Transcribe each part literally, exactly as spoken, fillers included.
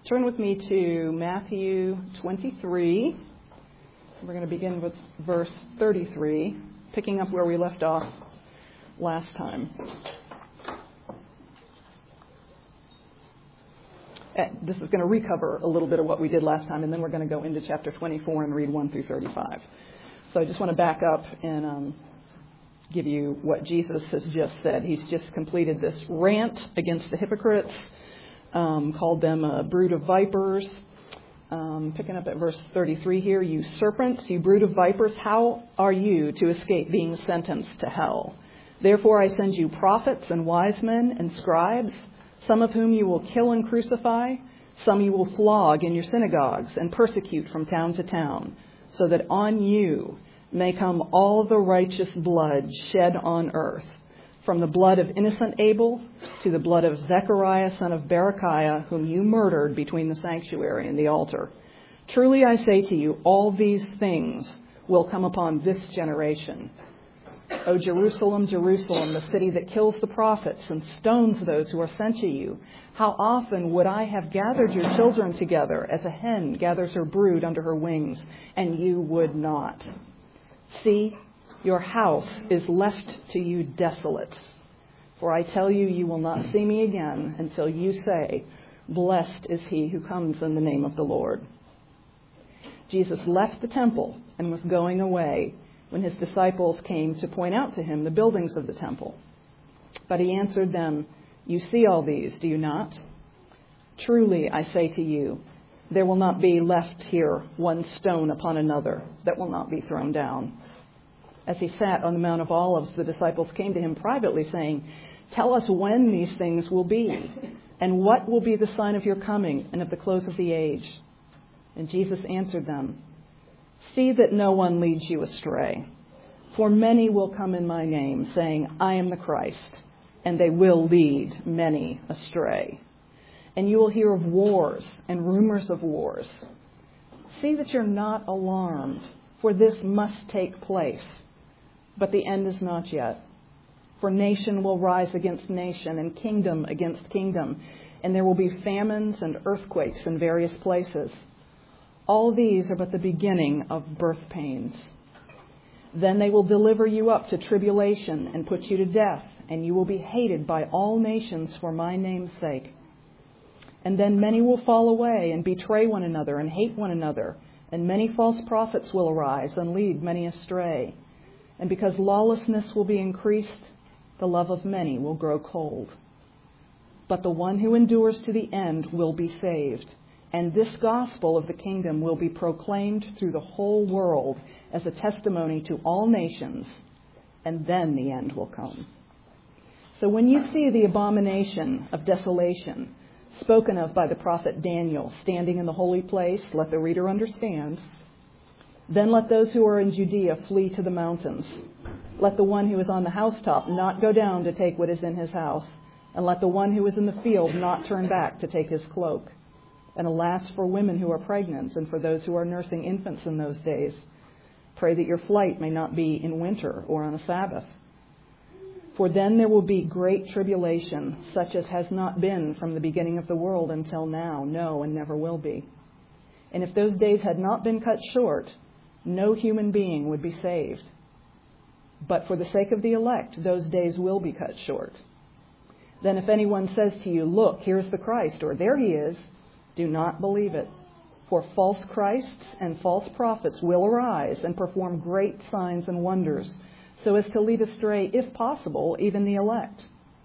Turn with me to Matthew twenty-three. We're going to begin with verse thirty-three, picking up where we left off last time. This is going to recover a little bit of what we did last time, and then we're going to go into chapter twenty-four and read one through thirty-five. So I just want to back up and um, give you what Jesus has just said. He's just completed this rant against the hypocrites, um, called them a brood of vipers. Um, picking up at verse thirty-three here, you serpents, you brood of vipers, how are you to escape being sentenced to hell? Therefore I send you prophets and wise men and scribes, some of whom you will kill and crucify, some you will flog in your synagogues and persecute from town to town, so that on you may come all the righteous blood shed on earth, from the blood of innocent Abel to the blood of Zechariah, son of Berechiah, whom you murdered between the sanctuary and the altar. Truly I say to you, all these things will come upon this generation. O Jerusalem, Jerusalem, the city that kills the prophets and stones those who are sent to you, how often would I have gathered your children together as a hen gathers her brood under her wings, and you would not. See, your house is left to you desolate. For I tell you, you will not see me again until you say, blessed is he who comes in the name of the Lord. Jesus left the temple and was going away when his disciples came to point out to him the buildings of the temple. But he answered them, you see all these, do you not? Truly, I say to you, there will not be left here one stone upon another that will not be thrown down. As he sat on the Mount of Olives, the disciples came to him privately, saying, tell us when these things will be, and what will be the sign of your coming and of the close of the age? And Jesus answered them, see that no one leads you astray. For many will come in my name, saying, I am the Christ, and they will lead many astray. And you will hear of wars and rumors of wars. See that you're not alarmed, for this must take place. But the end is not yet. For nation will rise against nation, and kingdom against kingdom, and there will be famines and earthquakes in various places. All these are but the beginning of birth pains. Then they will deliver you up to tribulation and put you to death, and you will be hated by all nations for my name's sake. And then many will fall away and betray one another and hate one another, and many false prophets will arise and lead many astray. And because lawlessness will be increased, the love of many will grow cold. But the one who endures to the end will be saved. And this gospel of the kingdom will be proclaimed through the whole world as a testimony to all nations, and then the end will come. So when you see the abomination of desolation spoken of by the prophet Daniel standing in the holy place, let the reader understand. Then let those who are in Judea flee to the mountains. Let the one who is on the housetop not go down to take what is in his house, and let the one who is in the field not turn back to take his cloak. And alas for women who are pregnant and for those who are nursing infants in those days. Pray that your flight may not be in winter or on a Sabbath. For then there will be great tribulation, such as has not been from the beginning of the world until now, no, and never will be. And if those days had not been cut short, no human being would be saved. But for the sake of the elect, those days will be cut short. Then if anyone says to you, look, here's the Christ, or there he is, do not believe it. For false Christs and false prophets will arise and perform great signs and wonders, so as to lead astray, if possible, even the elect.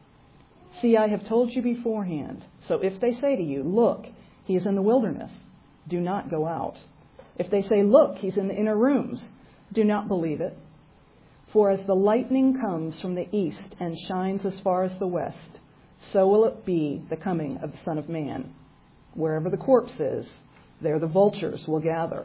See, I have told you beforehand. So if they say to you, look, he is in the wilderness, do not go out. If they say, look, he's in the inner rooms, do not believe it. For as the lightning comes from the east and shines as far as the west, so will it be the coming of the Son of Man. Wherever the corpse is, there the vultures will gather.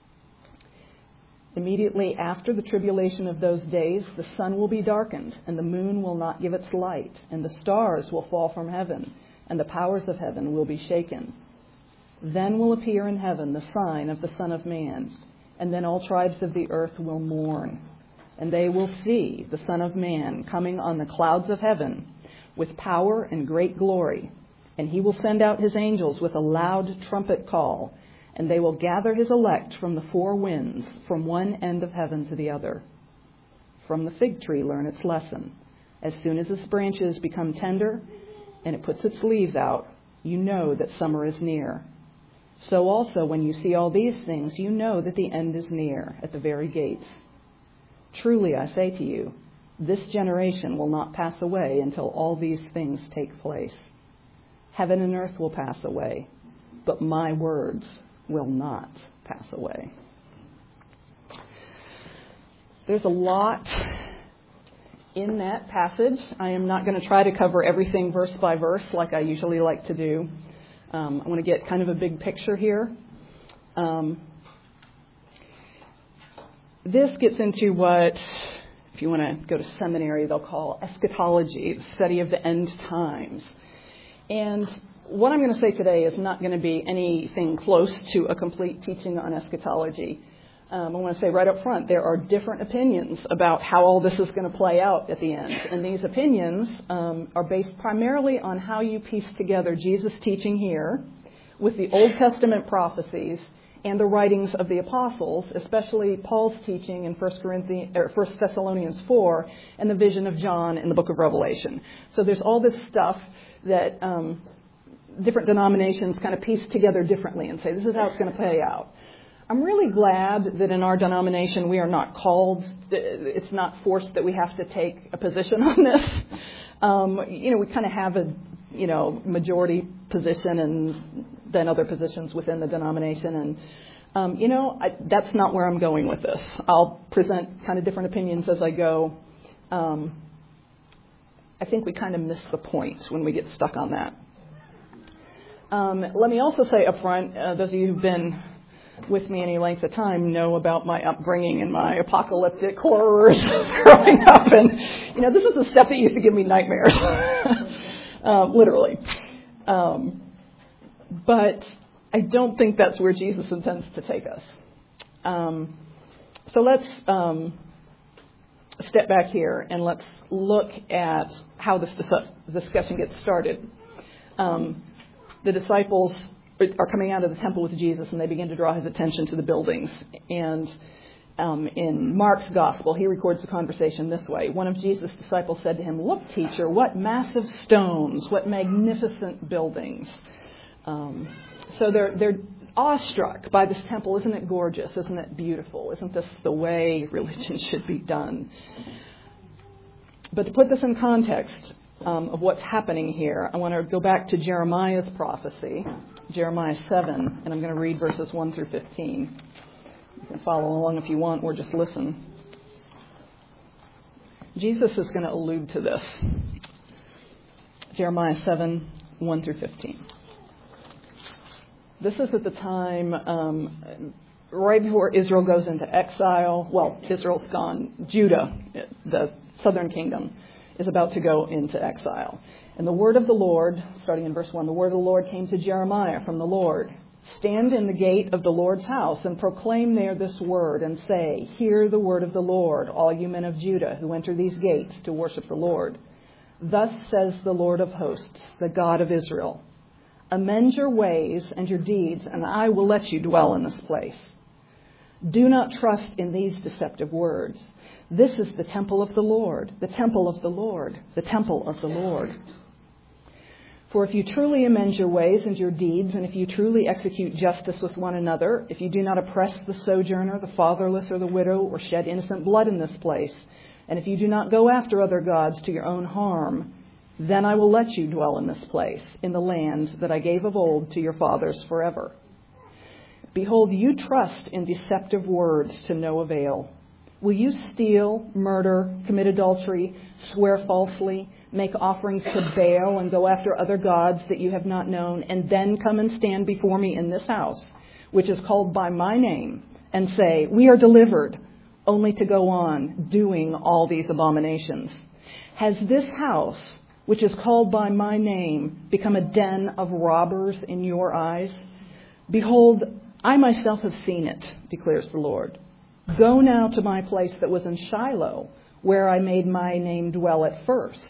Immediately after the tribulation of those days, the sun will be darkened, and the moon will not give its light, and the stars will fall from heaven, and the powers of heaven will be shaken. Then will appear in heaven the sign of the Son of Man, and then all tribes of the earth will mourn, and they will see the Son of Man coming on the clouds of heaven with power and great glory. And he will send out his angels with a loud trumpet call, and they will gather his elect from the four winds, from one end of heaven to the other. From the fig tree learn its lesson. As soon as its branches become tender and it puts its leaves out, you know that summer is near. So also when you see all these things, you know that the end is near, at the very gates. Truly I say to you, this generation will not pass away until all these things take place. Heaven and earth will pass away, but my words will not pass away. There's a lot in that passage. I am not going to try to cover everything verse by verse like I usually like to do. Um, I want to get kind of a big picture here. Um, this gets into what, if you want to go to seminary, they'll call eschatology, the study of the end times. And what I'm going to say today is not going to be anything close to a complete teaching on eschatology. Um, I want to say right up front, there are different opinions about how all this is going to play out at the end. And these opinions um, are based primarily on how you piece together Jesus' teaching here with the Old Testament prophecies and the writings of the apostles, especially Paul's teaching in First Corinthians, or First Thessalonians four and the vision of John in the book of Revelation. So there's all this stuff that um, different denominations kind of piece together differently and say, this is how it's going to play out. I'm really glad that in our denomination we are not called, it's not forced that we have to take a position on this. Um, you know, we kind of have a, you know, majority position and then other positions within the denomination. And, um, you know, I, that's not where I'm going with this. I'll present kind of different opinions as I go. Um, I think we kind of miss the point when we get stuck on that. Um, let me also say up front, uh, those of you who've been with me any length of time know about my upbringing and my apocalyptic horrors growing up. And, you know, this is the stuff that used to give me nightmares, um, literally. Um, but I don't think that's where Jesus intends to take us. Um, so let's um, step back here and let's look at how this discussion gets started. Um, the disciples are coming out of the temple with Jesus, and they begin to draw his attention to the buildings. And um, in Mark's gospel, he records the conversation this way. One of Jesus' disciples said to him, "Look, teacher, what massive stones, what magnificent buildings." Um, so they're they're awestruck by this temple. Isn't it gorgeous? Isn't it beautiful? Isn't this the way religion should be done? But to put this in context um, of what's happening here, I want to go back to Jeremiah's prophecy. Jeremiah seven, and I'm going to read verses one through fifteen. You can follow along if you want, or just listen. Jesus is going to allude to this. Jeremiah seven, one through fifteen. This is at the time um, right before Israel goes into exile. Well, Israel's gone. Judah, the southern kingdom, is about to go into exile. And the word of the Lord, starting in verse one, the word of the Lord came to Jeremiah from the Lord. Stand in the gate of the Lord's house and proclaim there this word and say, hear the word of the Lord, all you men of Judah who enter these gates to worship the Lord. Thus says the Lord of hosts, the God of Israel, amend your ways and your deeds, and I will let you dwell in this place. Do not trust in these deceptive words. This is the temple of the Lord, the temple of the Lord, the temple of the Lord. For if you truly amend your ways and your deeds, and if you truly execute justice with one another, if you do not oppress the sojourner, the fatherless, or the widow, or shed innocent blood in this place, and if you do not go after other gods to your own harm, then I will let you dwell in this place, in the land that I gave of old to your fathers forever. Behold, you trust in deceptive words to no avail. Will you steal, murder, commit adultery, swear falsely, make offerings to Baal, and go after other gods that you have not known, and then come and stand before me in this house, which is called by my name, and say, we are delivered, only to go on doing all these abominations? Has this house, which is called by my name, become a den of robbers in your eyes? Behold, I myself have seen it, declares the Lord. Go now to my place that was in Shiloh, where I made my name dwell at first,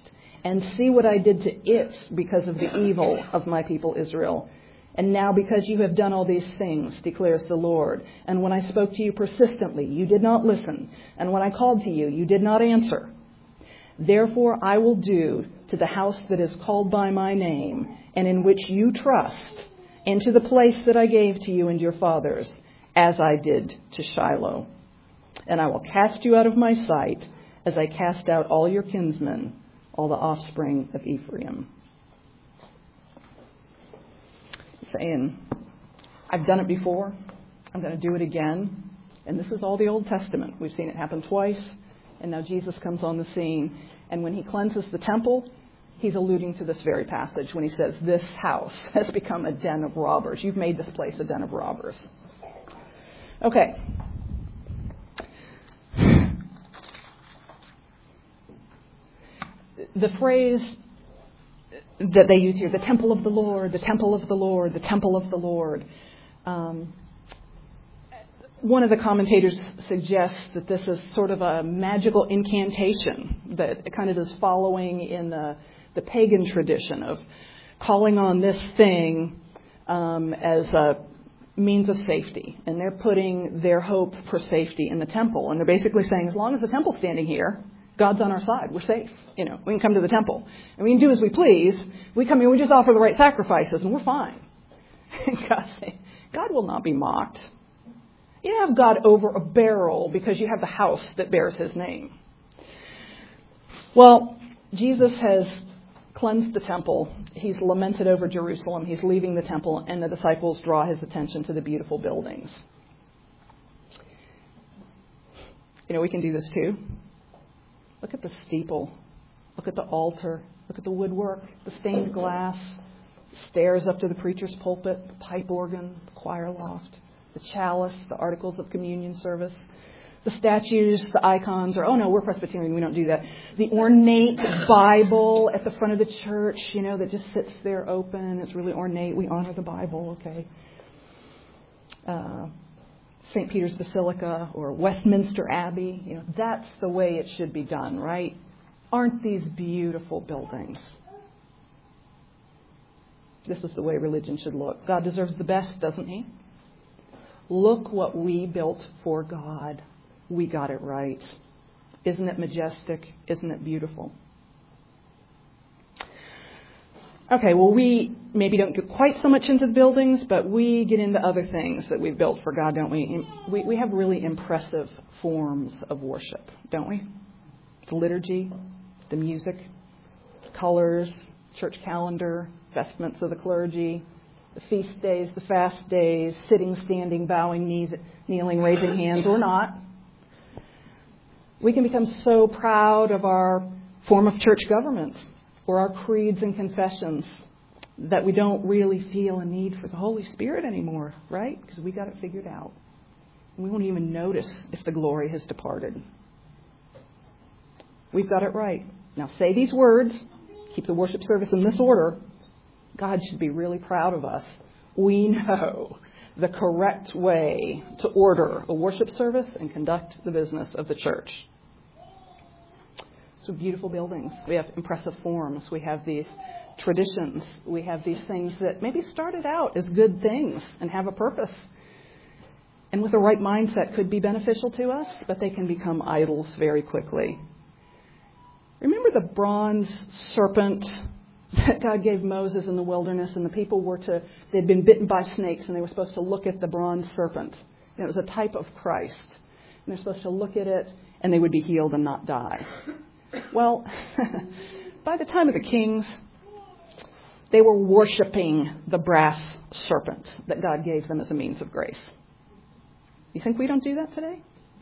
And see what I did to it because of the evil of my people Israel. And now because you have done all these things, declares the Lord, and when I spoke to you persistently, you did not listen, and when I called to you, you did not answer. Therefore I will do to the house that is called by my name, and in which you trust, and to the place that I gave to you and your fathers, as I did to Shiloh. And I will cast you out of my sight, as I cast out all your kinsmen, all the offspring of Ephraim. Saying, I've done it before. I'm going to do it again. And this is all the Old Testament. We've seen it happen twice. And now Jesus comes on the scene. And when he cleanses the temple, he's alluding to this very passage when he says, this house has become a den of robbers. You've made this place a den of robbers. Okay. The phrase that they use here, the temple of the Lord, the temple of the Lord, the temple of the Lord. Um, one of the commentators suggests that this is sort of a magical incantation that kind of is following in the, the pagan tradition of calling on this thing um, as a means of safety. And they're putting their hope for safety in the temple. And they're basically saying, as long as the temple's standing here, God's on our side. We're safe. You know, we can come to the temple. And we can do as we please. We come here, we just offer the right sacrifices, and we're fine. God, God will not be mocked. You don't have God over a barrel because you have the house that bears his name. Well, Jesus has cleansed the temple. He's lamented over Jerusalem. He's leaving the temple, and the disciples draw his attention to the beautiful buildings. You know, we can do this too. Look at the steeple. Look at the altar. Look at the woodwork, the stained glass, the stairs up to the preacher's pulpit, the pipe organ, the choir loft, the chalice, the articles of communion service, the statues, the icons, or, oh no, we're Presbyterian, we don't do that. The ornate Bible at the front of the church, you know, that just sits there open. It's really ornate. We honor the Bible, okay. Uh, Saint Peter's Basilica or Westminster Abbey, you know, that's the way it should be done, right? Aren't these beautiful buildings? This is the way religion should look. God deserves the best, doesn't he? Look what we built for God. We got it right. Isn't it majestic? Isn't it beautiful? Okay, well, we maybe don't get quite so much into the buildings, but we get into other things that we've built for God, don't we? We, we have really impressive forms of worship, don't we? The liturgy, the music, the colors, church calendar, vestments of the clergy, the feast days, the fast days, sitting, standing, bowing, knees, kneeling, raising hands, or not. We can become so proud of our form of church government or our creeds and confessions that we don't really feel a need for the Holy Spirit anymore, right? Because we got it figured out. We won't even notice if the glory has departed. We've got it right. Now say these words, keep the worship service in this order. God should be really proud of us. We know the correct way to order a worship service and conduct the business of the church. So beautiful buildings. We have impressive forms. We have these traditions. We have these things that maybe started out as good things and have a purpose. And with the right mindset could be beneficial to us, but they can become idols very quickly. Remember the bronze serpent that God gave Moses in the wilderness, and the people were to, they'd been bitten by snakes, and they were supposed to look at the bronze serpent. And it was a type of Christ. And they're supposed to look at it, and they would be healed and not die. Well, by the time of the kings, they were worshiping the brass serpent that God gave them as a means of grace. You think we don't do that today?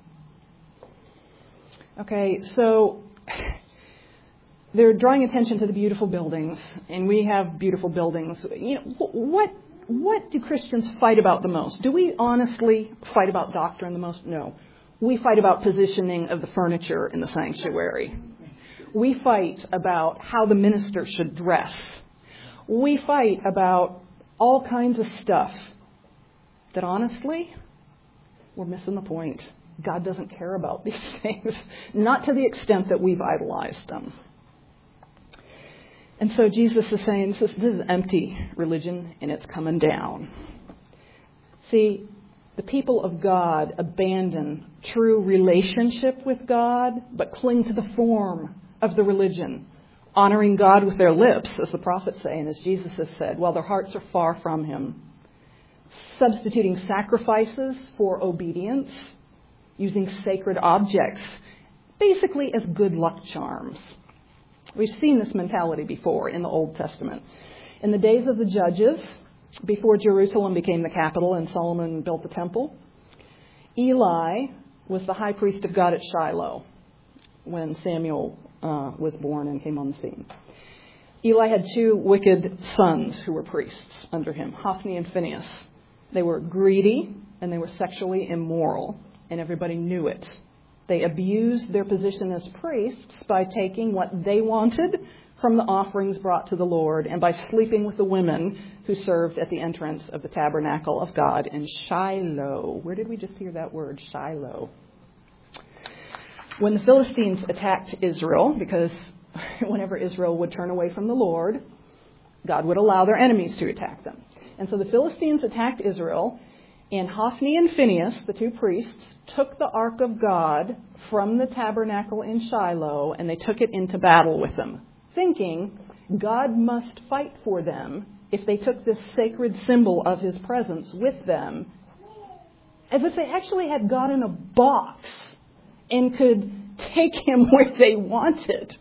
Okay, so they're drawing attention to the beautiful buildings, and we have beautiful buildings. You know, what what do Christians fight about the most? Do we honestly fight about doctrine the most? No. We fight about positioning of the furniture in the sanctuary. We fight about how the minister should dress. We fight about all kinds of stuff that honestly, we're missing the point. God doesn't care about these things, not to the extent that we've idolized them. And so Jesus is saying, this is, this is empty religion, and it's coming down. See, the people of God abandon true relationship with God, but cling to the form of the religion, honoring God with their lips, as the prophets say, and as Jesus has said, while their hearts are far from him. Substituting sacrifices for obedience, using sacred objects, basically as good luck charms. We've seen this mentality before in the Old Testament. In the days of the Judges, before Jerusalem became the capital and Solomon built the temple, Eli was the high priest of God at Shiloh when Samuel uh, was born and came on the scene. Eli had two wicked sons who were priests under him, Hophni and Phinehas. They were greedy and they were sexually immoral, and everybody knew it. They abused their position as priests by taking what they wanted from the offerings brought to the Lord and by sleeping with the women who served at the entrance of the tabernacle of God in Shiloh. Where did we just hear that word, Shiloh? When the Philistines attacked Israel, because whenever Israel would turn away from the Lord, God would allow their enemies to attack them. And so the Philistines attacked Israel, and Hophni and Phinehas, the two priests, took the ark of God from the tabernacle in Shiloh, and they took it into battle with them, thinking God must fight for them if they took this sacred symbol of his presence with them, as if they actually had God in a box and could take him where they wanted.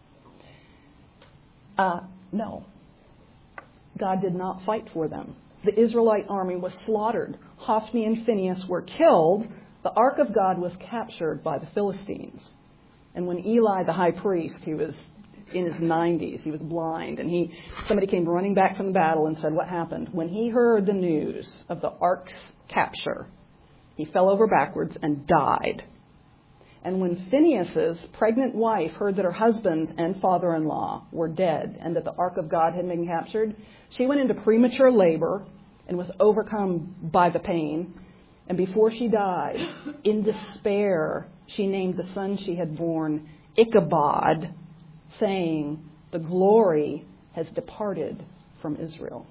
Uh, no. God did not fight for them. The Israelite army was slaughtered. Hophni and Phinehas were killed. The ark of God was captured by the Philistines. And when Eli, the high priest, he was in his nineties, he was blind, and he somebody came running back from the battle and said, what happened? When he heard the news of the ark's capture, he fell over backwards and died. And when Phinehas's pregnant wife heard that her husband and father-in-law were dead and that the ark of God had been captured, she went into premature labor and was overcome by the pain. And before she died, in despair, she named the son she had born Ichabod, saying, the glory has departed from Israel.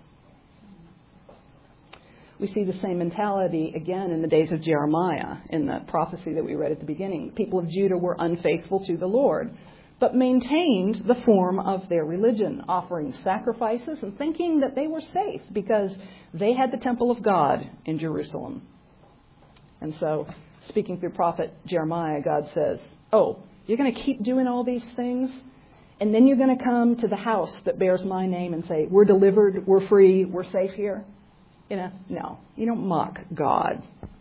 We see the same mentality again in the days of Jeremiah, in the prophecy that we read at the beginning. The people of Judah were unfaithful to the Lord, but maintained the form of their religion, offering sacrifices and thinking that they were safe because they had the temple of God in Jerusalem. And so, speaking through prophet Jeremiah, God says, oh, you're going to keep doing all these things? And then you're going to come to the house that bears my name and say, we're delivered, we're free, we're safe here? You know, no, you don't mock God.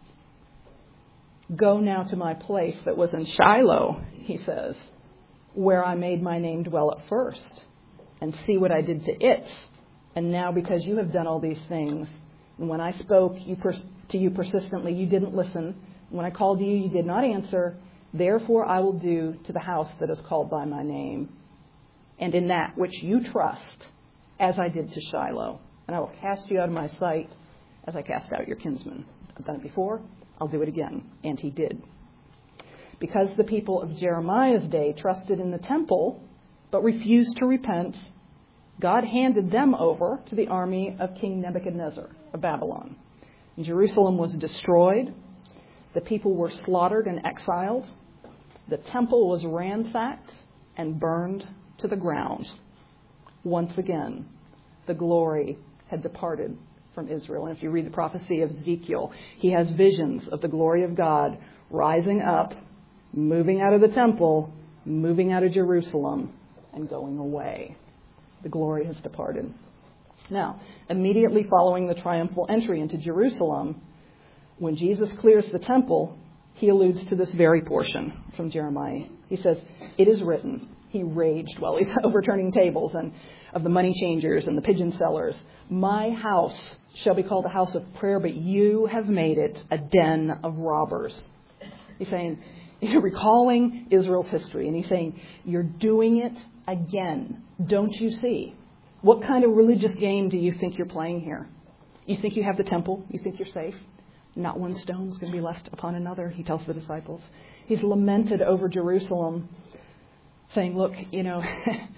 Go now to my place that was in Shiloh, he says, where I made my name dwell at first, and see what I did to it. And now because you have done all these things, and when I spoke you pers- to you persistently, you didn't listen. When I called you, you did not answer. Therefore I will do to the house that is called by my name, and in that which you trust, as I did to Shiloh. And I will cast you out of my sight as I cast out your kinsmen. I've done it before. I'll do it again. And he did. Because the people of Jeremiah's day trusted in the temple, but refused to repent, God handed them over to the army of King Nebuchadnezzar of Babylon. And Jerusalem was destroyed. The people were slaughtered and exiled. The temple was ransacked and burned to the ground. Once again, the glory had departed from Israel. And if you read the prophecy of Ezekiel, he has visions of the glory of God rising up, moving out of the temple, moving out of Jerusalem, and going away. The glory has departed. Now, immediately following the triumphal entry into Jerusalem, when Jesus clears the temple, he alludes to this very portion from Jeremiah. He says, it is written, he raged while he's overturning tables and of the money changers and the pigeon sellers. My house shall be called a house of prayer, but you have made it a den of robbers. He's saying, he's recalling Israel's history, and he's saying, you're doing it again. Don't you see? What kind of religious game do you think you're playing here? You think you have the temple? You think you're safe? Not one stone is going to be left upon another, he tells the disciples. He's lamented over Jerusalem, saying, look, you know,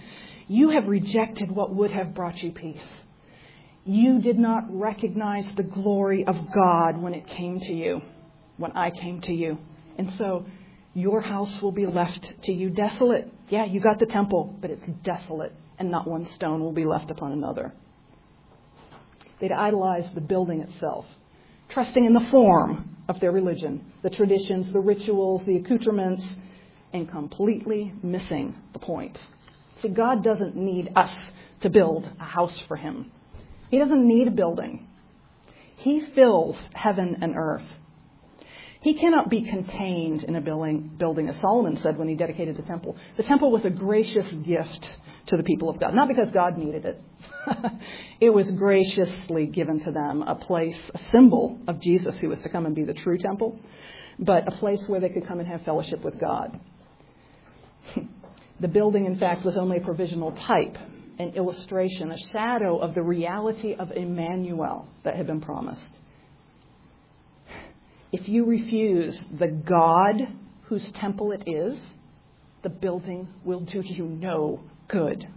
You have rejected what would have brought you peace. You did not recognize the glory of God when it came to you, when I came to you. And so your house will be left to you desolate. Yeah, you got the temple, but it's desolate, and not one stone will be left upon another. They'd idolized the building itself, trusting in the form of their religion, the traditions, the rituals, the accoutrements, and completely missing the point. See, God doesn't need us to build a house for him. He doesn't need a building. He fills heaven and earth. He cannot be contained in a building, building, as Solomon said when he dedicated the temple. The temple was a gracious gift to the people of God, not because God needed it. It was graciously given to them, a place, a symbol of Jesus who was to come and be the true temple, but a place where they could come and have fellowship with God. The building, in fact, was only a provisional type, an illustration, a shadow of the reality of Emmanuel that had been promised. If you refuse the God whose temple it is, the building will do you no good.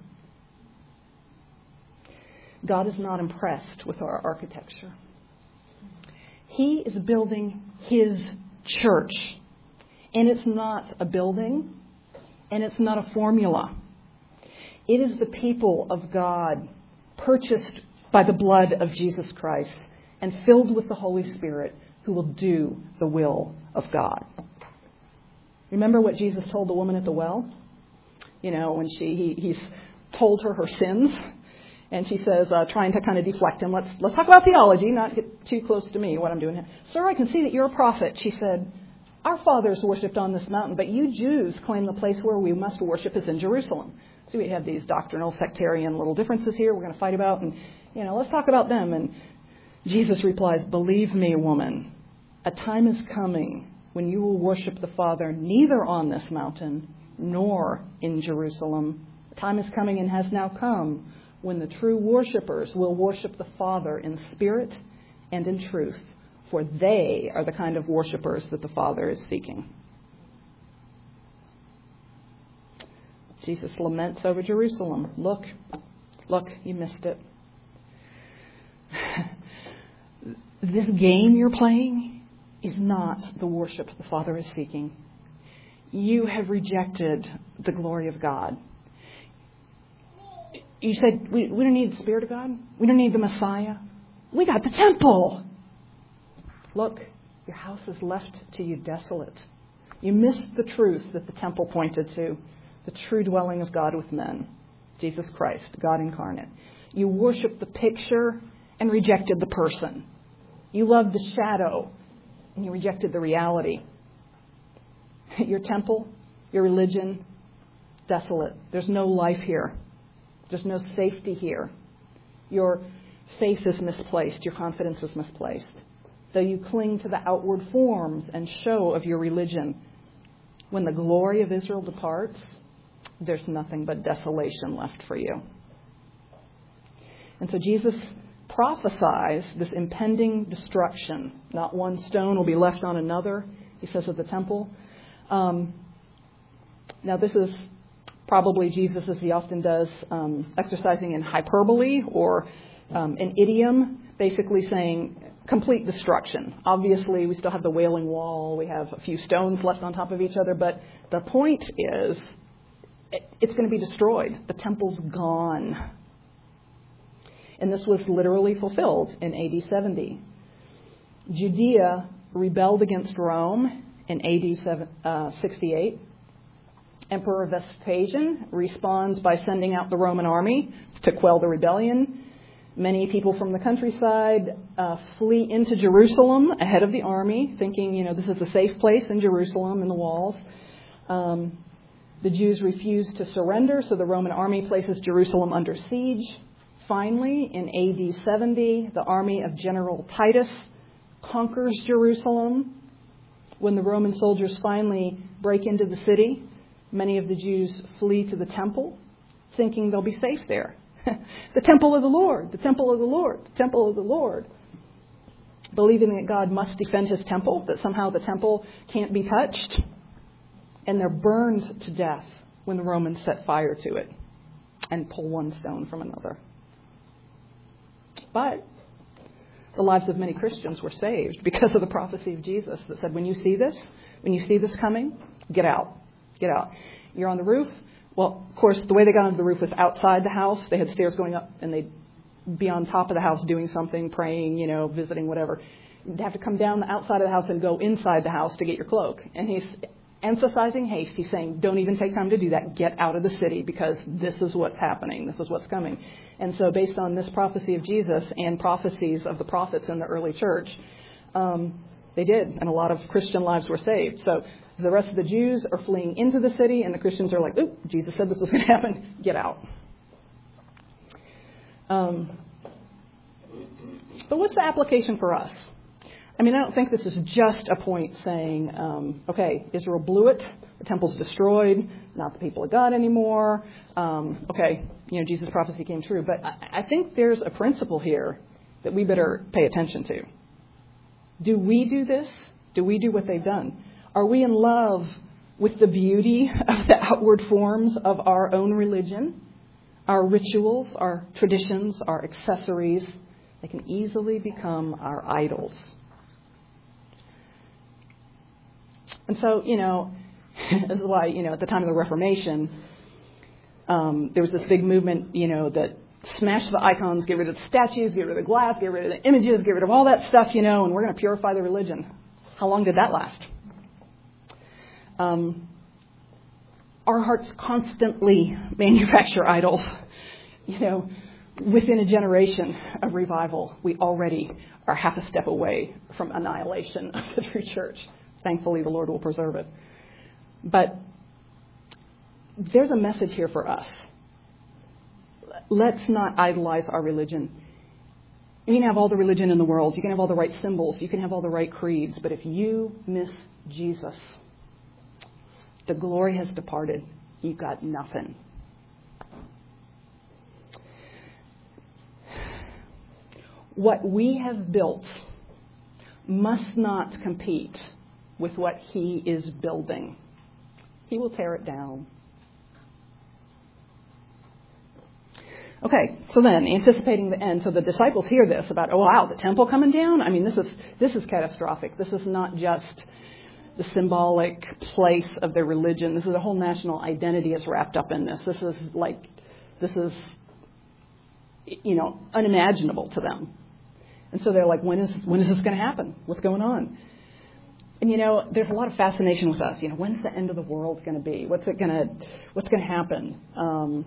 God is not impressed with our architecture. He is building his church. And it's not a building, and it's not a formula. It is the people of God, purchased by the blood of Jesus Christ and filled with the Holy Spirit, who will do the will of God. Remember what Jesus told the woman at the well? You know, when she he, he's told her her sins, and she says, uh, trying to kind of deflect him, let's let's talk about theology, not get too close to me, what I'm doing here. Sir, I can see that you're a prophet. She said, our fathers worshipped on this mountain, but you Jews claim the place where we must worship is in Jerusalem. So we have these doctrinal, sectarian little differences here we're going to fight about, and, you know, let's talk about them. And Jesus replies, believe me, woman, a time is coming when you will worship the Father neither on this mountain nor in Jerusalem. A time is coming and has now come when the true worshipers will worship the Father in spirit and in truth, for they are the kind of worshipers that the Father is seeking. Jesus laments over Jerusalem. Look, look, you missed it. This game you're playing is not the worship the Father is seeking. You have rejected the glory of God. You said, we, we don't need the Spirit of God. We don't need the Messiah. We got the temple. Look, your house is left to you desolate. You missed the truth that the temple pointed to, the true dwelling of God with men, Jesus Christ, God incarnate. You worshiped the picture and rejected the person. You loved the shadow and you rejected the reality. Your temple, your religion, desolate. There's no life here. There's no safety here. Your faith is misplaced. Your confidence is misplaced. Though you cling to the outward forms and show of your religion, when the glory of Israel departs, there's nothing but desolation left for you. And so Jesus prophesies this impending destruction. Not one stone will be left on another, he says of the temple. Um, now this is probably Jesus, as he often does, um, exercising in hyperbole or um, an idiom, basically saying complete destruction. Obviously, we still have the Wailing Wall. We have a few stones left on top of each other. But the point is, it's going to be destroyed. The temple's gone. And this was literally fulfilled in A D seventy. Judea rebelled against Rome in A D sixty-eight. Emperor Vespasian responds by sending out the Roman army to quell the rebellion. Many people from the countryside uh, flee into Jerusalem ahead of the army, thinking, you know, this is a safe place in Jerusalem in the walls. Um, the Jews refuse to surrender, so the Roman army places Jerusalem under siege. Finally, in A D seventy, the army of General Titus conquers Jerusalem. When the Roman soldiers finally break into the city, many of the Jews flee to the temple, thinking they'll be safe there. The temple of the Lord, the temple of the Lord, the temple of the Lord. Believing that God must defend his temple, that somehow the temple can't be touched. And they're burned to death when the Romans set fire to it. and pull one stone from another. But the lives of many Christians were saved because of the prophecy of Jesus that said, when you see this, when you see this coming, get out, get out. You're on the roof. Well, of course, the way they got onto the roof was outside the house. They had stairs going up, and they'd be on top of the house doing something, praying, you know, visiting, whatever. You'd have to come down the outside of the house and go inside the house to get your cloak. And he's emphasizing haste. He's saying, don't even take time to do that. Get out of the city because this is what's happening. This is what's coming. And so based on this prophecy of Jesus and prophecies of the prophets in the early church, um, they did. And a lot of Christian lives were saved. So the rest of the Jews are fleeing into the city, and the Christians are like, oop, Jesus said this was going to happen. Get out. Um, but what's the application for us? I mean, I don't think this is just a point saying, um, okay, Israel blew it, the temple's destroyed, not the people of God anymore. Um, okay, you know, Jesus' prophecy came true. But I, I think there's a principle here that we better pay attention to. Do we do this? Do we do what they've done? Are we in love with the beauty of the outward forms of our own religion, our rituals, our traditions, our accessories? They can easily become our idols. And so, you know, this is why, you know, at the time of the Reformation, um, there was this big movement, you know, that smashed the icons, get rid of the statues, get rid of the glass, get rid of the images, get rid of all that stuff, you know, and we're going to purify the religion. How long did that last? Um, our hearts constantly manufacture idols. You know, within a generation of revival, we already are half a step away from annihilation of the true church. Thankfully, the Lord will preserve it. But there's a message here for us. Let's not idolize our religion. You can have all the religion in the world. You can have all the right symbols. You can have all the right creeds. But if you miss Jesus, the glory has departed. You've got nothing. What we have built must not compete with what he is building. He will tear it down. Okay, so then, anticipating the end. So the disciples hear this about, oh, wow, the temple coming down? I mean, this is this is catastrophic. This is not just the symbolic place of their religion. This is the whole national identity is wrapped up in this. This is like, this is, you know, unimaginable to them. And so they're like, when is when is this going to happen? What's going on? And, you know, there's a lot of fascination with us. You know, when's the end of the world going to be? What's it going to, what's going to happen? Um,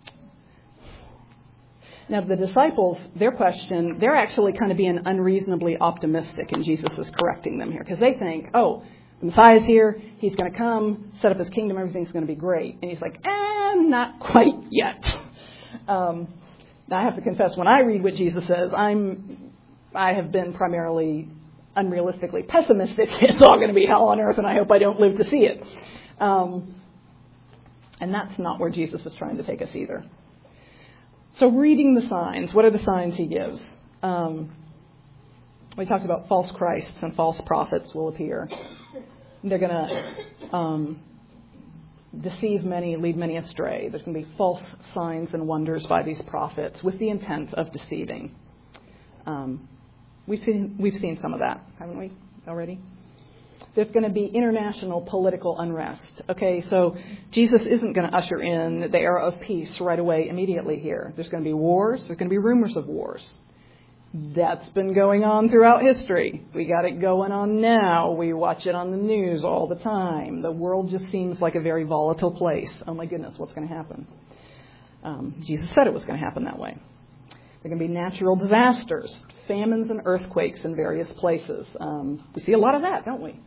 now, the disciples, their question, they're actually kind of being unreasonably optimistic, and Jesus is correcting them here. Because they think, oh, the Messiah's here. He's going to come, set up his kingdom. Everything's going to be great. And he's like, eh, not quite yet. Um, now, I have to confess, when I read what Jesus says, I'm, I have been primarily unrealistically pessimistic. It's all going to be hell on earth, and I hope I don't live to see it. Um, and that's not where Jesus is trying to take us either. So reading the signs, what are the signs he gives? Um, we talked about false Christs and false prophets will appear. They're going to um, deceive many, lead many astray. There's going to be false signs and wonders by these prophets with the intent of deceiving. Um, we've seen we've seen some of that, haven't we, already? There's going to be international political unrest. Okay, so Jesus isn't going to usher in the era of peace right away, immediately here. There's going to be wars. There's going to be rumors of wars. That's been going on throughout history. We got it going on now. We watch it on the news all the time. The world just seems like a very volatile place. Oh my goodness, what's going to happen? Um, Jesus said it was going to happen that way. There are going to be natural disasters, famines and earthquakes in various places. Um, we see a lot of that, don't we?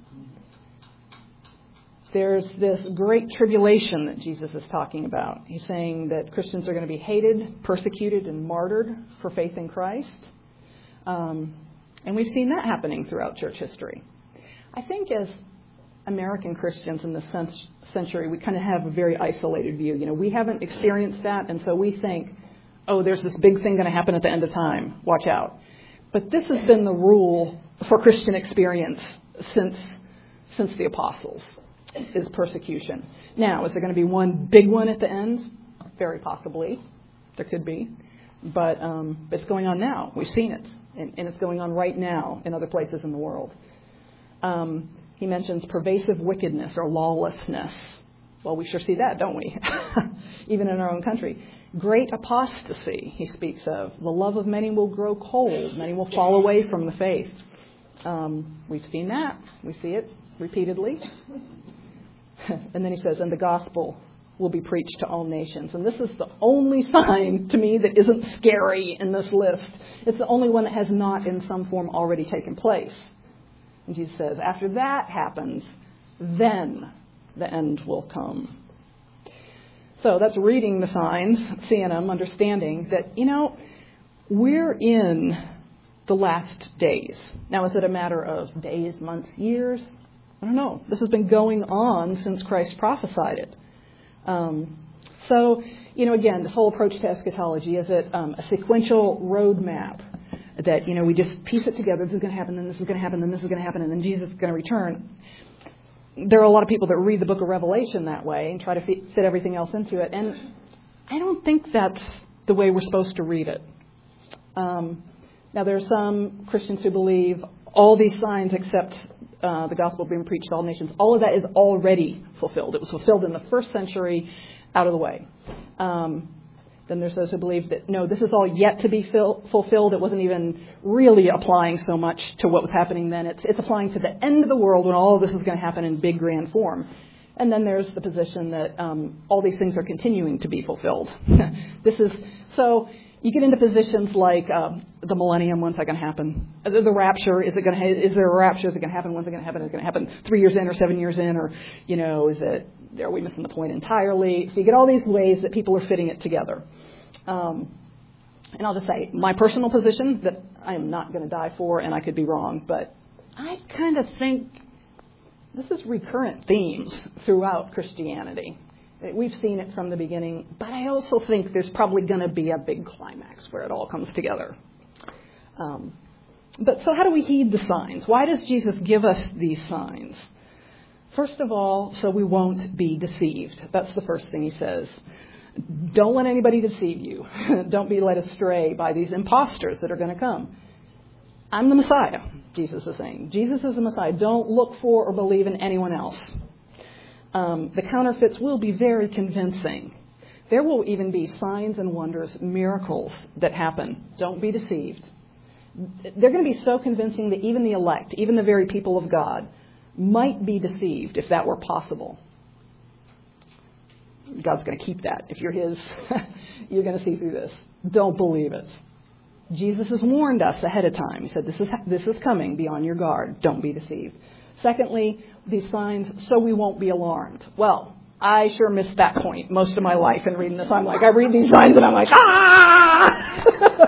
There's this great tribulation that Jesus is talking about. He's saying that Christians are going to be hated, persecuted, and martyred for faith in Christ. Um, and we've seen that happening throughout church history. I think as American Christians in this century, we kind of have a very isolated view. You know, we haven't experienced that, and so we think, oh, there's this big thing going to happen at the end of time. Watch out. But this has been the rule for Christian experience since since the apostles, is persecution. Now, is there going to be one big one at the end? very possibly. There could be. But um, it's going on now. We've seen it. And, and it's going on right now in other places in the world. Um, he mentions pervasive wickedness or lawlessness. Well, we sure see that, don't we? Even in our own country. Great apostasy, he speaks of. The love of many will grow cold. Many will fall away from the faith. Um, we've seen that. We see it repeatedly. And then he says, and the gospel will be preached to all nations. And this is the only sign to me that isn't scary in this list. It's the only one that has not in some form already taken place. And Jesus says, after that happens, then the end will come. So that's reading the signs, seeing them, understanding that, you know, we're in the last days. Now, is it a matter of days, months, years? I don't know. This has been going on since Christ prophesied it. Um, so, you know, again, this whole approach to eschatology, is it um, a sequential roadmap that, you know, we just piece it together. This is going to happen, then this is going to happen, then this is going to happen, and then Jesus is going to return. There are a lot of people that read the book of Revelation that way and try to fit everything else into it. And I don't think that's the way we're supposed to read it. Um, now, there are some Christians who believe all these signs except uh, the gospel being preached to all nations, all of that is already fulfilled. It was fulfilled in the first century, out of the way. Um, then there's those who believe that, no, this is all yet to be fill, fulfilled. It wasn't even really applying so much to what was happening then. It's, it's applying to the end of the world when all of this is going to happen in big, grand form. And then there's the position that um, all these things are continuing to be fulfilled. This is so you get into positions like uh, the millennium. When's that going to happen? The, the rapture. Is it going to? Ha- is there a rapture? Is it going to happen? When's it going to happen? Is it going to happen three years in or seven years in? Or, you know, is it? Are we missing the point entirely? So you get all these ways that people are fitting it together. Um, and I'll just say my personal position that I am not going to die for, and I could be wrong, but I kind of think this is recurrent themes throughout Christianity. We've seen it from the beginning, but I also think there's probably going to be a big climax where it all comes together. Um, but so how do we heed the signs? Why does Jesus give us these signs? First of all, so we won't be deceived. That's the first thing he says. Don't let anybody deceive you. Don't be led astray by these imposters that are going to come. I'm the Messiah, Jesus is saying. Jesus is the Messiah. Don't look for or believe in anyone else. Um, the counterfeits will be very convincing. There will even be signs and wonders, miracles that happen. Don't be deceived. They're going to be so convincing that even the elect, even the very people of God, might be deceived if that were possible. God's going to keep that. If you're his, you're going to see through this. Don't believe it. Jesus has warned us ahead of time. He said, this is, this is coming. Be on your guard. Don't be deceived. Secondly, these signs, so we won't be alarmed. Well, I sure missed that point most of my life in reading this. I'm like, I read these signs and I'm like, ah!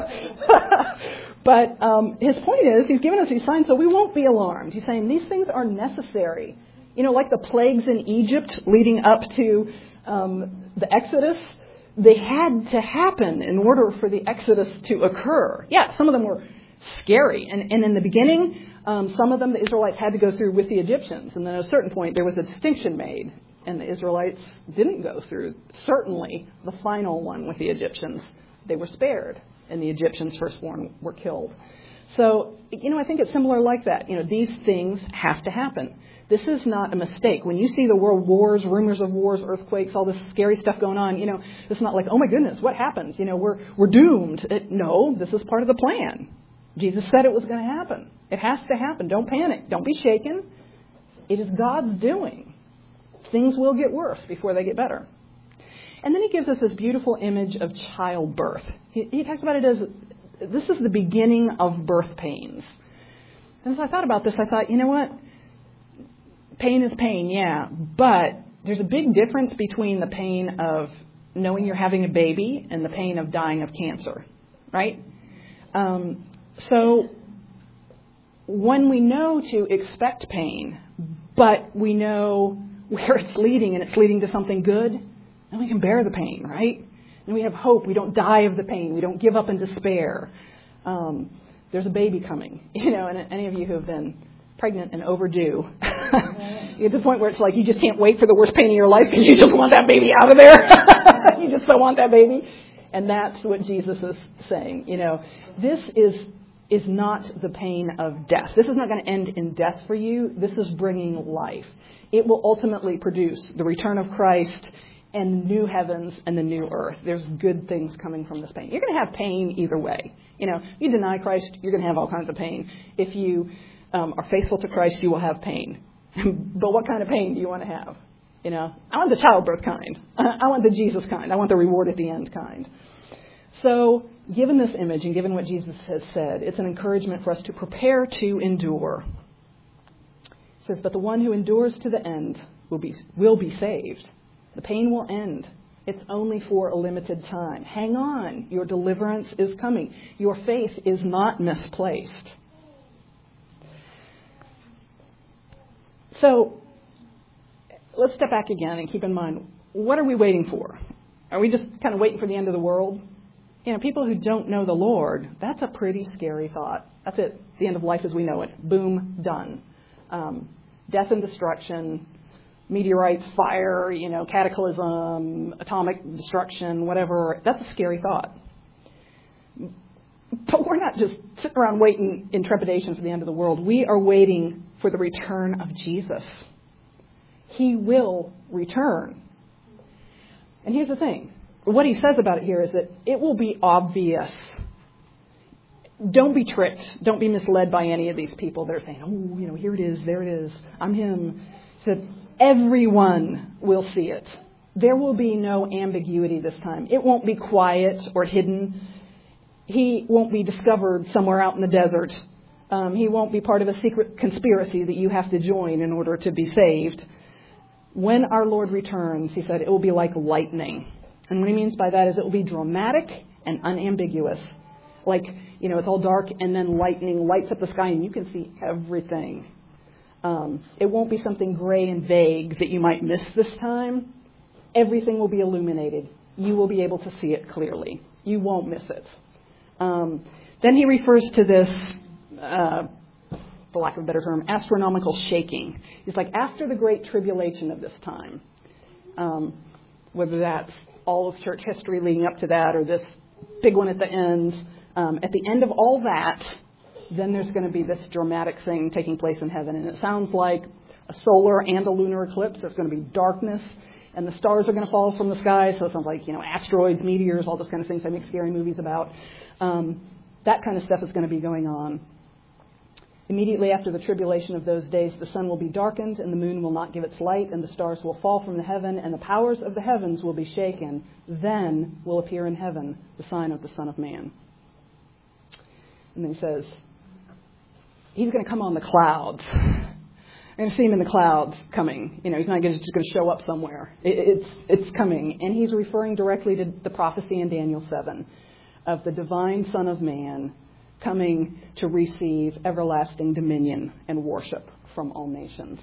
But um, his point is, he's given us these signs so we won't be alarmed. He's saying these things are necessary. You know, like the plagues in Egypt leading up to um, the Exodus, they had to happen in order for the Exodus to occur. Yeah, some of them were scary. And, and in the beginning, um, some of them the Israelites had to go through with the Egyptians. And then at a certain point, there was a distinction made. And the Israelites didn't go through, certainly, the final one with the Egyptians. They were spared. And the Egyptians firstborn were killed. So, you know, I think it's similar like that. You know, these things have to happen. This is not a mistake. When you see the world wars, rumors of wars, earthquakes, all this scary stuff going on, you know, it's not like, oh my goodness, what happens? You know, we're we're doomed. It, no, this is part of the plan. Jesus said it was going to happen. It has to happen. Don't panic. Don't be shaken. It is God's doing. Things will get worse before they get better. And then he gives us this beautiful image of childbirth. He, he talks about it as, this is the beginning of birth pains. And as I thought about this, I thought, you know what? Pain is pain, yeah. But there's a big difference between the pain of knowing you're having a baby and the pain of dying of cancer, right? Um, so when we know to expect pain, but we know where it's leading and it's leading to something good, then we can bear the pain, right? And we have hope. We don't die of the pain. We don't give up in despair. Um, there's a baby coming, you know, and any of you who have been pregnant and overdue, you get to the point where it's like you just can't wait for the worst pain in your life because you just want that baby out of there. You just so want that baby. And that's what Jesus is saying. You know, this is is not the pain of death. This is not going to end in death for you. This is bringing life. It will ultimately produce the return of Christ and new heavens and the new earth. There's good things coming from this pain. You're going to have pain either way. You know, you deny Christ, you're going to have all kinds of pain. If you um, are faithful to Christ, you will have pain. But what kind of pain do you want to have? You know, I want the childbirth kind. I want the Jesus kind. I want the reward at the end kind. So, given this image and given what Jesus has said, it's an encouragement for us to prepare to endure. It says, but the one who endures to the end will be will be saved. The pain will end. It's only for a limited time. Hang on. Your deliverance is coming. Your faith is not misplaced. So, let's step back again and keep in mind, what are we waiting for? Are we just kind of waiting for the end of the world? You know, people who don't know the Lord, that's a pretty scary thought. That's it. The end of life as we know it. Boom, done. Um, death and destruction, meteorites, fire, you know, cataclysm, atomic destruction, whatever. That's a scary thought. But we're not just sitting around waiting in trepidation for the end of the world. We are waiting for the return of Jesus. He will return. And here's the thing. What he says about it here is that it will be obvious. Don't be tricked. Don't be misled by any of these people that are saying, oh, you know, here it is, there it is, I'm him. He said, everyone will see it. There will be no ambiguity this time. It won't be quiet or hidden. He won't be discovered somewhere out in the desert. Um, he won't be part of a secret conspiracy that you have to join in order to be saved. When our Lord returns, he said, it will be like lightning. And what he means by that is it will be dramatic and unambiguous. Like, you know, it's all dark and then lightning lights up the sky and you can see everything. Um, it won't be something gray and vague that you might miss this time. Everything will be illuminated. You will be able to see it clearly. You won't miss it. Um, then he refers to this, uh, for lack of a better term, astronomical shaking. He's like, after the great tribulation of this time, um, whether that's all of church history leading up to that or this big one at the end, um, at the end of all that, then there's going to be this dramatic thing taking place in heaven. And it sounds like a solar and a lunar eclipse. There's going to be darkness and the stars are going to fall from the sky. So it sounds like, you know, asteroids, meteors, all those kind of things I make scary movies about. Um, that kind of stuff is going to be going on. Immediately after the tribulation of those days, the sun will be darkened and the moon will not give its light and the stars will fall from the heaven and the powers of the heavens will be shaken. Then will appear in heaven the sign of the Son of Man. And then he says, he's going to come on the clouds. You're going to see him in the clouds coming. You know, he's not just going to show up somewhere. It, it's, it's coming. And he's referring directly to the prophecy in Daniel seven of the divine Son of Man coming to receive everlasting dominion and worship from all nations.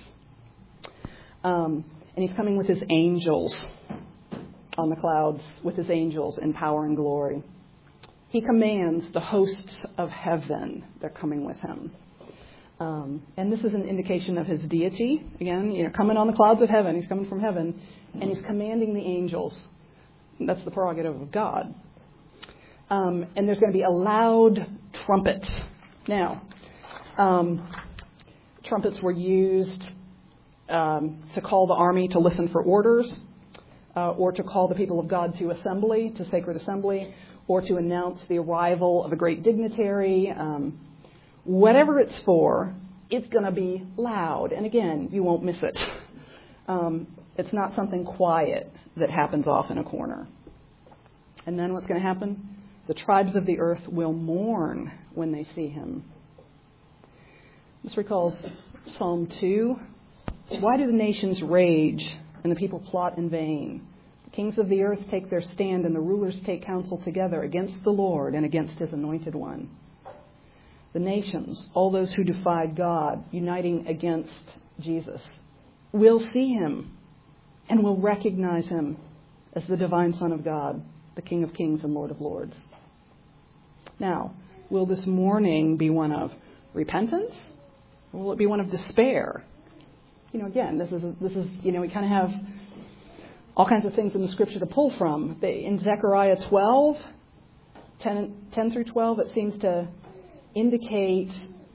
Um, and he's coming with his angels on the clouds, with his angels in power and glory. He commands the hosts of heaven. They're coming with him. Um, and this is an indication of his deity. Again, you know, coming on the clouds of heaven. He's coming from heaven. And he's commanding the angels. That's the prerogative of God. Um, and there's going to be a loud trumpet. Now, um, trumpets were used um, to call the army to listen for orders, uh, or to call the people of God to assembly, to sacred assembly, or to announce the arrival of a great dignitary. Um, whatever it's for, it's going to be loud. And again, you won't miss it. Um, it's not something quiet that happens off in a corner. And then what's going to happen? The tribes of the earth will mourn when they see him. This recalls Psalm two. Why do the nations rage and the people plot in vain? The kings of the earth take their stand and the rulers take counsel together against the Lord and against his anointed one. The nations, all those who defied God, uniting against Jesus, will see him and will recognize him as the divine Son of God, the King of kings and Lord of lords. Now, will this mourning be one of repentance? Or will it be one of despair? You know, again, this is, this is you know, we kind of have all kinds of things in the Scripture to pull from. In Zechariah twelve, ten, ten through twelve, it seems to indicate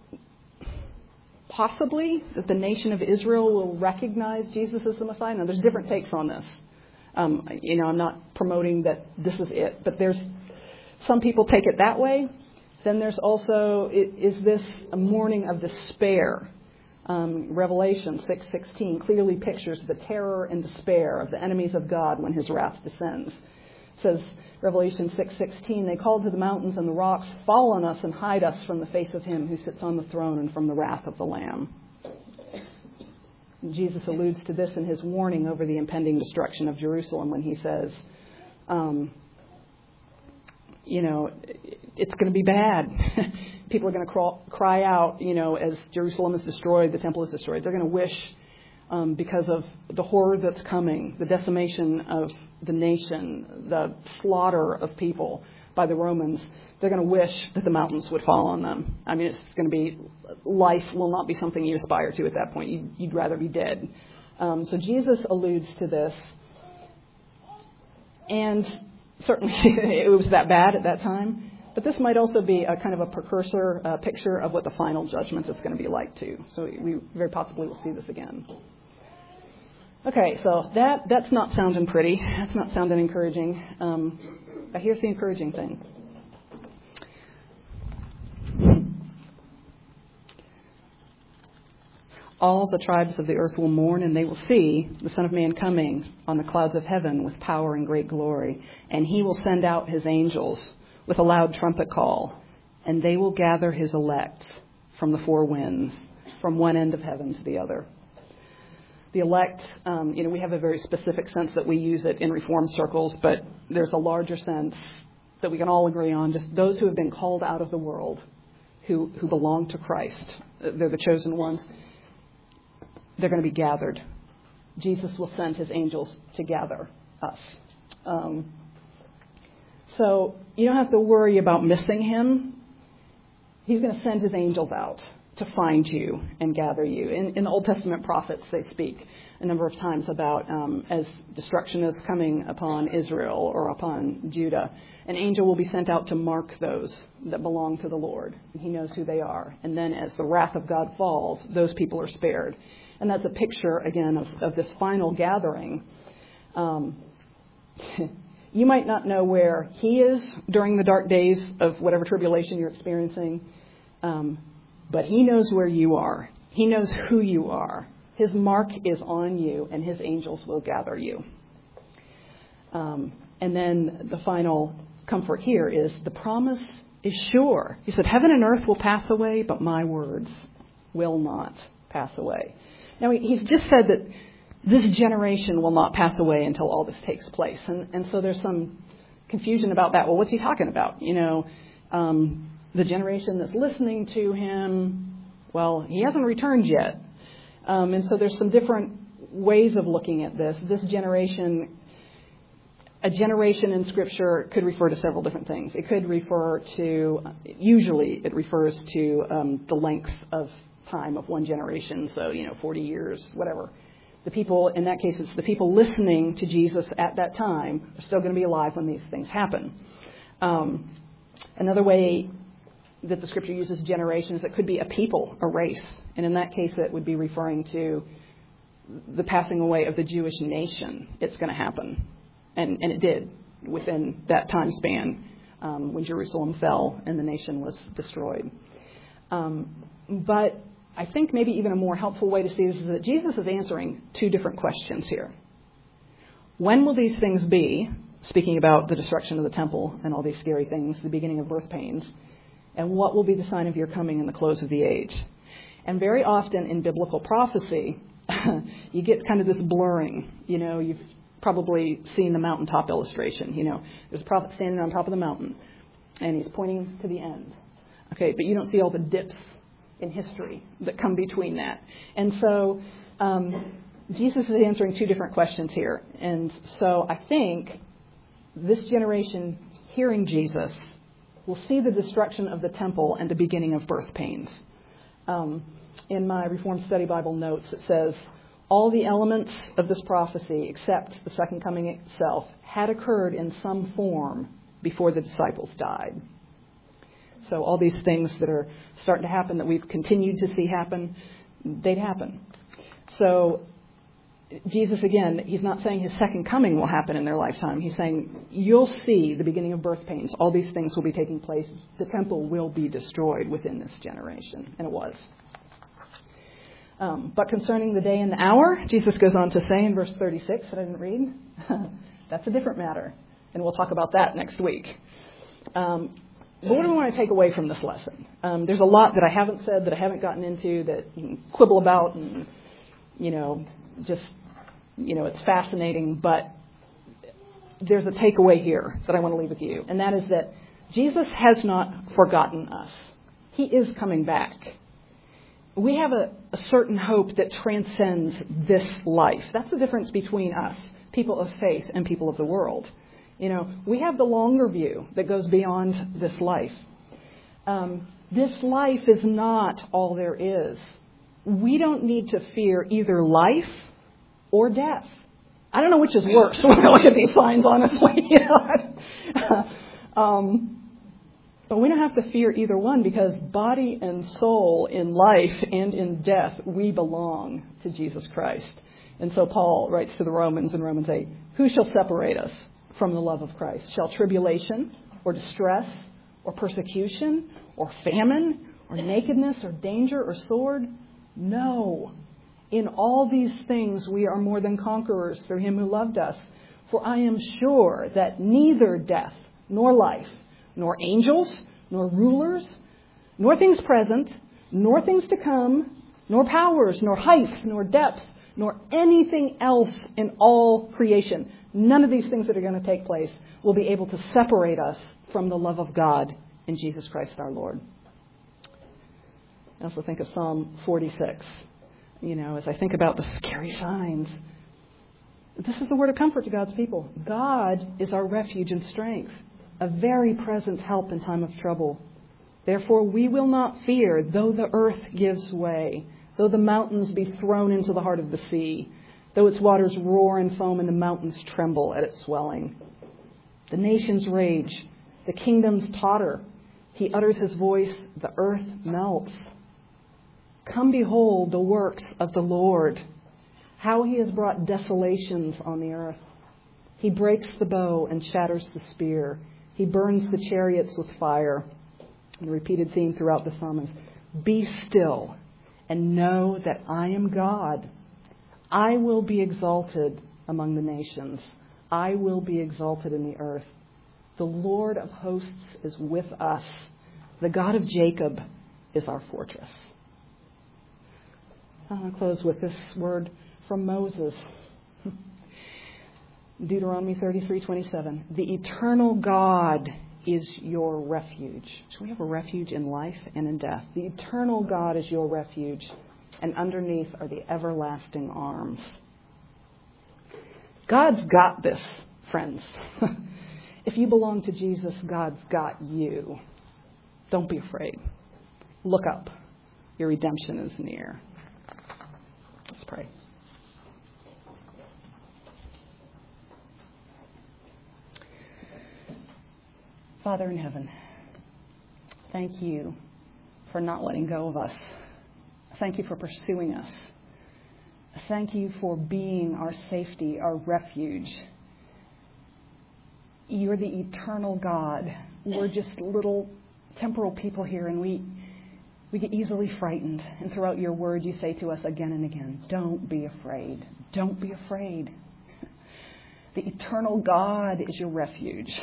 possibly that the nation of Israel will recognize Jesus as the Messiah. Now, there's different takes on this. Um, you know, I'm not promoting that this is it, but there's some people take it that way. Then there's also, is this a morning of despair? Um, Revelation six sixteen clearly pictures the terror and despair of the enemies of God when his wrath descends. It says, Revelation six sixteen, they called to the mountains and the rocks, fall on us and hide us from the face of him who sits on the throne and from the wrath of the Lamb. Jesus alludes to this in his warning over the impending destruction of Jerusalem when he says, um, you know, it's going to be bad. People are going to crawl, cry out, you know, as Jerusalem is destroyed, the temple is destroyed. They're going to wish, um, because of the horror that's coming, the decimation of the nation, the slaughter of people by the Romans, they're going to wish that the mountains would fall on them. I mean, it's going to be, life will not be something you aspire to at that point. You'd, you'd rather be dead. Um, so Jesus alludes to this. And certainly it was that bad at that time. But this might also be a kind of a precursor uh, picture of what the final judgment is going to be like, too. So we very possibly will see this again. Okay, so that that's not sounding pretty. That's not sounding encouraging. Um, but here's the encouraging thing. All the tribes of the earth will mourn, and they will see the Son of Man coming on the clouds of heaven with power and great glory. And he will send out his angels with a loud trumpet call, and they will gather his elect from the four winds, from one end of heaven to the other. The elect, um, you know, we have a very specific sense that we use it in Reformed circles, but there's a larger sense that we can all agree on, just those who have been called out of the world, who, who belong to Christ. They're the chosen ones. They're going to be gathered. Jesus will send his angels to gather us. Um, so you don't have to worry about missing him. He's going to send his angels out to find you and gather you. In, in the Old Testament prophets, they speak a number of times about um, as destruction is coming upon Israel or upon Judah, an angel will be sent out to mark those that belong to the Lord. And he knows who they are. And then as the wrath of God falls, those people are spared. And that's a picture, again, of, of this final gathering. Um, you might not know where he is during the dark days of whatever tribulation you're experiencing, um, but he knows where you are. He knows who you are. His mark is on you, and his angels will gather you. Um, and then the final comfort here is the promise is sure. He said, heaven and earth will pass away, but my words will not pass away. Now, he's just said that this generation will not pass away until all this takes place. And, and so there's some confusion about that. Well, what's he talking about? You know, um, the generation that's listening to him, well, he hasn't returned yet. Um, and so there's some different ways of looking at this. This generation, a generation in Scripture could refer to several different things. It could refer to, usually it refers to um, the length of time of one generation, so, you know, forty years, whatever. The people, in that case, it's the people listening to Jesus at that time are still going to be alive when these things happen. Um, another way that the Scripture uses generations, it could be a people, a race. And in that case, it would be referring to the passing away of the Jewish nation. It's going to happen. And, and it did within that time span um, when Jerusalem fell and the nation was destroyed. Um, but I think maybe even a more helpful way to see this is that Jesus is answering two different questions here. When will these things be? Speaking about the destruction of the temple and all these scary things, the beginning of birth pains. And what will be the sign of your coming and the close of the age? And very often in biblical prophecy, you get kind of this blurring. You know, you've probably seen the mountaintop illustration. You know, there's a prophet standing on top of the mountain, and he's pointing to the end. Okay, but you don't see all the dips in history that come between that. And so um, Jesus is answering two different questions here. And so I think this generation hearing Jesus will see the destruction of the temple and the beginning of birth pains. Um, in my Reformed Study Bible notes, it says, All the elements of this prophecy, except the second coming itself, had occurred in some form before the disciples died. So all these things that are starting to happen, that we've continued to see happen, they'd happen. So Jesus, again, he's not saying his second coming will happen in their lifetime. He's saying you'll see the beginning of birth pains. All these things will be taking place. The temple will be destroyed within this generation. And it was. Um, but concerning the day and the hour, Jesus goes on to say in verse thirty-six that I didn't read, that's a different matter. And we'll talk about that next week. Um, but what do we want to take away from this lesson? Um, there's a lot that I haven't said, that I haven't gotten into, that you can quibble about and, you know, just, you know, it's fascinating. But there's a takeaway here that I want to leave with you. And that is that Jesus has not forgotten us. He is coming back. We have a, a certain hope that transcends this life. That's the difference between us, people of faith, and people of the world. You know, we have the longer view that goes beyond this life. Um, this life is not all there is. We don't need to fear either life or death. I don't know which is worse when I look at these signs, honestly. You know? um, But we don't have to fear either one, because body and soul, in life and in death, we belong to Jesus Christ. And so Paul writes to the Romans in Romans eight, who shall separate us from the love of Christ? Shall tribulation or distress or persecution or famine or nakedness or danger or sword? No. In all these things we are more than conquerors through him who loved us. For I am sure that neither death nor life, nor angels, nor rulers, nor things present, nor things to come, nor powers, nor height, nor depth, nor anything else in all creation, none of these things that are going to take place will be able to separate us from the love of God in Jesus Christ our Lord. I also think of Psalm forty-six. You know, as I think about the scary signs, this is a word of comfort to God's people. God is our refuge and strength, a very present help in time of trouble. Therefore we will not fear, though the earth gives way, though the mountains be thrown into the heart of the sea, though its waters roar and foam and the mountains tremble at its swelling. The nations rage, the kingdoms totter. He utters his voice, the earth melts. Come behold the works of the Lord, how he has brought desolations on the earth. He breaks the bow and shatters the spear. He burns the chariots with fire. And the repeated theme throughout the psalm is, be still and know that I am God. I will be exalted among the nations. I will be exalted in the earth. The Lord of hosts is with us. The God of Jacob is our fortress. I'm going to close with this word from Moses. Deuteronomy thirty-three twenty-seven. The eternal God is your refuge. So we have a refuge in life and in death. The eternal God is your refuge, and underneath are the everlasting arms. God's got this, friends. If you belong to Jesus, God's got you. Don't be afraid. Look up. Your redemption is near. Let's pray. Father in heaven, thank you for not letting go of us. Thank you for pursuing us. Thank you for being our safety, our refuge. You're the eternal God. We're just little temporal people here, and we we get easily frightened. And throughout your word, you say to us again and again, don't be afraid. Don't be afraid. The eternal God is your refuge.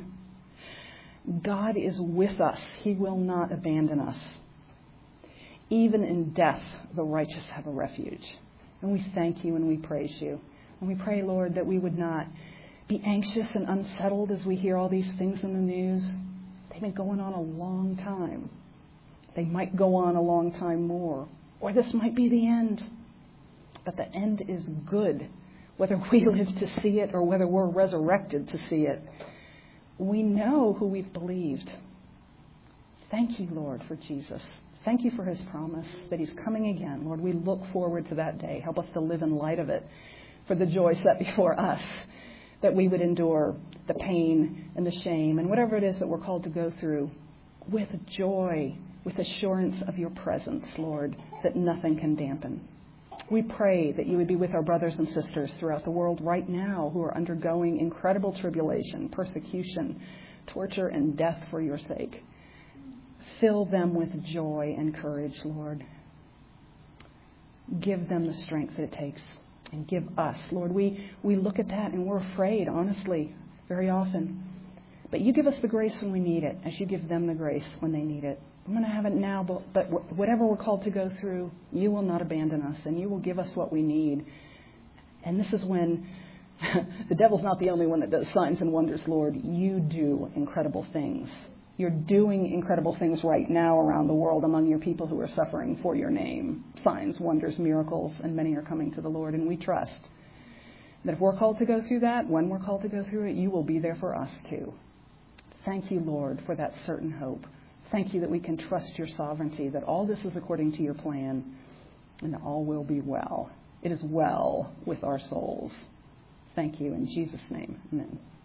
God is with us. He will not abandon us. Even in death, the righteous have a refuge. And we thank you and we praise you. And we pray, Lord, that we would not be anxious and unsettled as we hear all these things in the news. They've been going on a long time. They might go on a long time more. Or this might be the end. But the end is good, whether we live to see it or whether we're resurrected to see it. We know who we've believed. Thank you, Lord, for Jesus. Thank you for his promise that he's coming again. Lord, we look forward to that day. Help us to live in light of it for the joy set before us, that we would endure the pain and the shame and whatever it is that we're called to go through with joy, with assurance of your presence, Lord, that nothing can dampen. We pray that you would be with our brothers and sisters throughout the world right now who are undergoing incredible tribulation, persecution, torture, and death for your sake. Fill them with joy and courage, Lord. Give them the strength that it takes. And give us, Lord, we, we look at that and we're afraid, honestly, very often. But you give us the grace when we need it, as you give them the grace when they need it. I'm going to have it now, but, but whatever we're called to go through, you will not abandon us, and you will give us what we need. And this is when the devil's not the only one that does signs and wonders, Lord. You do incredible things. You're doing incredible things right now around the world among your people who are suffering for your name. Signs, wonders, miracles, and many are coming to the Lord. And we trust that if we're called to go through that, when we're called to go through it, you will be there for us too. Thank you, Lord, for that certain hope. Thank you that we can trust your sovereignty, that all this is according to your plan, and that all will be well. It is well with our souls. Thank you in Jesus' name. Amen.